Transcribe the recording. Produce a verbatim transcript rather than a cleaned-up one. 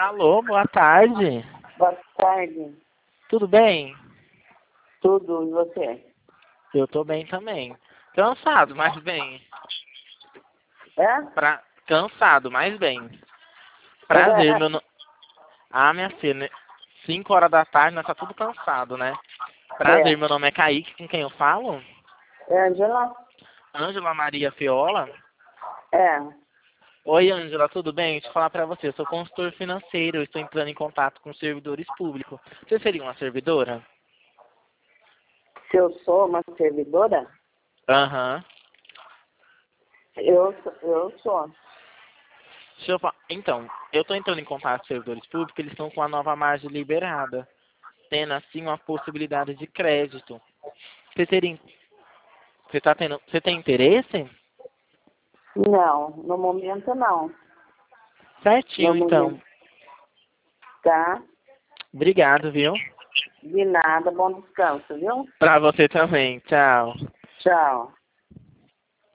Alô, boa tarde. Boa tarde. Tudo bem? Tudo, e você? Eu tô bem também. Cansado, mas bem. É? Pra... Cansado, mas bem. Prazer, meu nome... Ah, minha filha, cinco horas da tarde, nós tá tudo cansado, né? Prazer, meu É. nome é Kaique, com quem eu falo? É, Angela? Ângela Maria Fiola. É. Oi, Ângela, tudo bem? Deixa eu falar pra você, eu sou consultor financeiro, eu estou entrando em contato com servidores públicos. Você seria uma servidora? Se eu sou uma servidora? Aham. Eu, sou- eu sou. Deixa eu fa- Então, eu estou entrando em contato com servidores públicos, eles estão com a nova margem liberada, tendo assim uma possibilidade de crédito. Você teria, você tá tendo, você tem interesse? Não, no momento não. No Certinho, então. momento, tá? Obrigado, viu? De nada, bom descanso, viu? Pra você também. Tchau. Tchau.